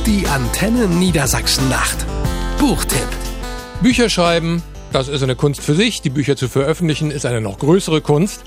Die Antenne Niedersachsen Nacht. Buchtipp. Bücher schreiben, das ist eine Kunst für sich. Die Bücher zu veröffentlichen ist eine noch größere Kunst.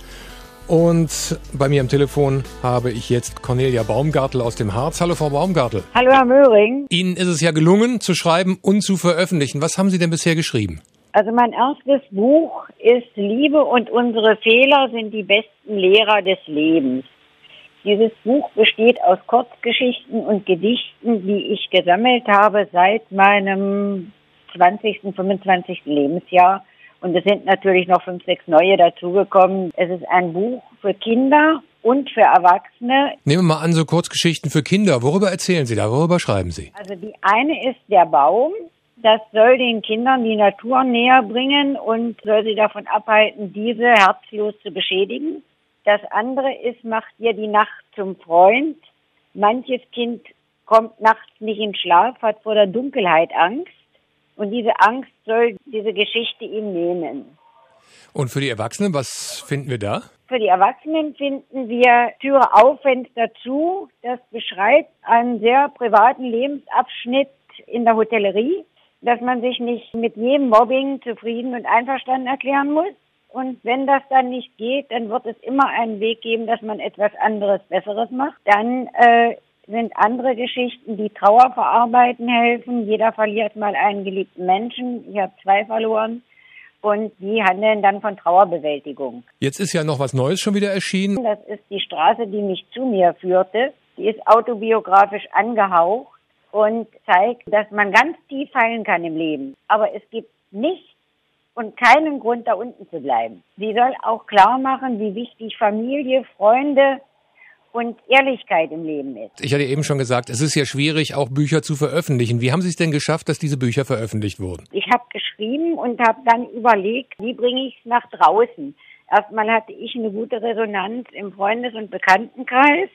Und bei mir am Telefon habe ich jetzt Cornelia Baumgartel aus dem Harz. Hallo Frau Baumgartel. Hallo Herr Möhring. Ihnen ist es ja gelungen, zu schreiben und zu veröffentlichen. Was haben Sie denn bisher geschrieben? Also mein erstes Buch ist Liebe und unsere Fehler sind die besten Lehrer des Lebens. Dieses Buch besteht aus Kurzgeschichten und Gedichten, die ich gesammelt habe seit meinem 20., 25. Lebensjahr. Und es sind natürlich noch 5, 6 neue dazugekommen. Es ist ein Buch für Kinder und für Erwachsene. Nehmen wir mal an, so Kurzgeschichten für Kinder. Worüber erzählen Sie da? Worüber schreiben Sie? Also die eine ist der Baum. Das soll den Kindern die Natur näher bringen und soll sie davon abhalten, diese herzlos zu beschädigen. Das andere ist, macht dir die Nacht zum Freund. Manches Kind kommt nachts nicht in Schlaf, hat vor der Dunkelheit Angst. Und diese Angst soll diese Geschichte ihm nehmen. Und für die Erwachsenen, was finden wir da? Für die Erwachsenen finden wir Türe auf, Fenster zu. Das beschreibt einen sehr privaten Lebensabschnitt in der Hotellerie, dass man sich nicht mit jedem Mobbing zufrieden und einverstanden erklären muss. Und wenn das dann nicht geht, dann wird es immer einen Weg geben, dass man etwas anderes, Besseres macht. Dann sind andere Geschichten, die Trauer verarbeiten helfen. Jeder verliert mal einen geliebten Menschen. Ich habe 2 verloren. Und die handeln dann von Trauerbewältigung. Jetzt ist ja noch was Neues schon wieder erschienen. Das ist die Straße, die mich zu mir führte. Die ist autobiografisch angehaucht und zeigt, dass man ganz tief fallen kann im Leben. Aber es gibt nichts und keinen Grund, da unten zu bleiben. Sie soll auch klar machen, wie wichtig Familie, Freunde und Ehrlichkeit im Leben ist. Ich hatte eben schon gesagt, es ist ja schwierig, auch Bücher zu veröffentlichen. Wie haben Sie es denn geschafft, dass diese Bücher veröffentlicht wurden? Ich habe geschrieben und habe dann überlegt, wie bringe ich es nach draußen. Erstmal hatte ich eine gute Resonanz im Freundes- und Bekanntenkreis.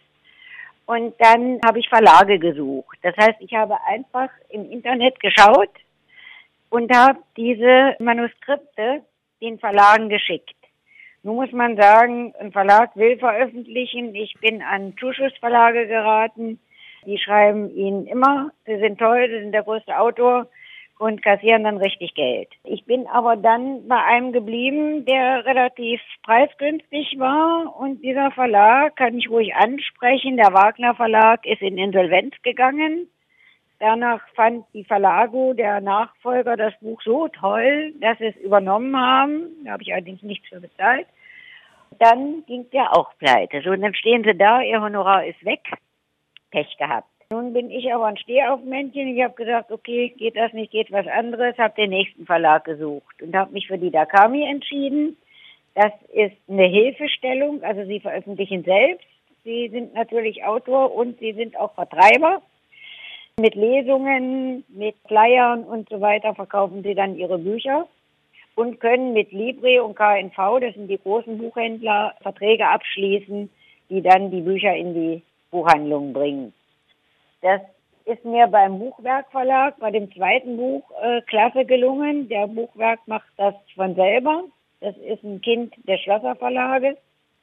Und dann habe ich Verlage gesucht. Das heißt, ich habe einfach im Internet geschaut und habe diese Manuskripte den Verlagen geschickt. Nun muss man sagen, ein Verlag will veröffentlichen. Ich bin an Zuschussverlage geraten. Die schreiben ihnen immer, sie sind toll, sie sind der größte Autor und kassieren dann richtig Geld. Ich bin aber dann bei einem geblieben, der relativ preisgünstig war. Und dieser Verlag kann ich ruhig ansprechen. Der Wagner Verlag ist in Insolvenz gegangen. Danach fand die Verlago, der Nachfolger, das Buch so toll, dass sie es übernommen haben. Da habe ich allerdings nichts für bezahlt. Dann ging der auch pleite. So, und dann stehen sie da, ihr Honorar ist weg. Pech gehabt. Nun bin ich aber ein Stehaufmännchen. Ich habe gesagt, okay, geht das nicht, geht was anderes. Habe den nächsten Verlag gesucht und habe mich für die Dakami entschieden. Das ist eine Hilfestellung, also sie veröffentlichen selbst. Sie sind natürlich Autor und sie sind auch Vertreiber. Mit Lesungen, mit Flyern und so weiter verkaufen sie dann ihre Bücher und können mit Libre und KNV, das sind die großen Buchhändler, Verträge abschließen, die dann die Bücher in die Buchhandlungen bringen. Das ist mir beim Buchwerk Verlag, bei dem zweiten Buch, klasse gelungen. Der Buchwerk macht das von selber. Das ist ein Kind der Schlosser Verlage.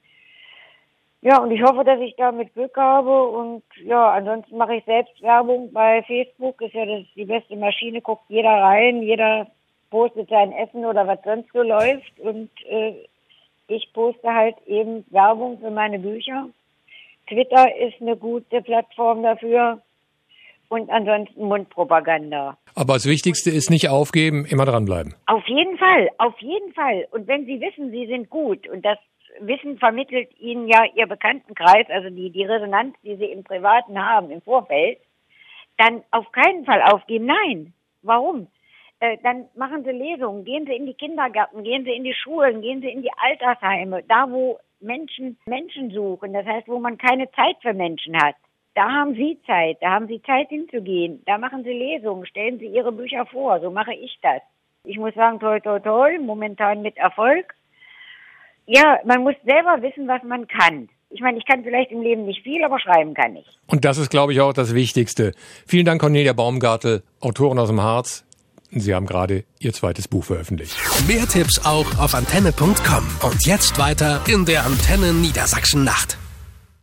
Ja, und ich hoffe, dass ich damit Glück habe. Und ja, ansonsten mache ich selbst Werbung bei Facebook. Ist ja die beste Maschine, guckt jeder rein, jeder postet sein Essen oder was sonst so läuft. Und ich poste halt eben Werbung für meine Bücher. Twitter ist eine gute Plattform dafür. Und ansonsten Mundpropaganda. Aber das Wichtigste ist nicht aufgeben, immer dranbleiben. Auf jeden Fall, auf jeden Fall. Und wenn Sie wissen, Sie sind gut und das Wissen vermittelt Ihnen ja Ihr Bekanntenkreis, also die Resonanz, die Sie im Privaten haben, im Vorfeld, dann auf keinen Fall aufgeben. Nein. Warum? Dann machen Sie Lesungen, gehen Sie in die Kindergärten, gehen Sie in die Schulen, gehen Sie in die Altersheime, da wo Menschen suchen, das heißt, wo man keine Zeit für Menschen hat. Da haben Sie Zeit, da haben Sie Zeit hinzugehen, da machen Sie Lesungen, stellen Sie Ihre Bücher vor, so mache ich das. Ich muss sagen, toi, toi, toi, momentan mit Erfolg. Ja, man muss selber wissen, was man kann. Ich meine, ich kann vielleicht im Leben nicht viel, aber schreiben kann ich. Und das ist, glaube ich, auch das Wichtigste. Vielen Dank, Cornelia Baumgartel, Autorin aus dem Harz. Sie haben gerade Ihr zweites Buch veröffentlicht. Mehr Tipps auch auf antenne.com. Und jetzt weiter in der Antenne Niedersachsen Nacht.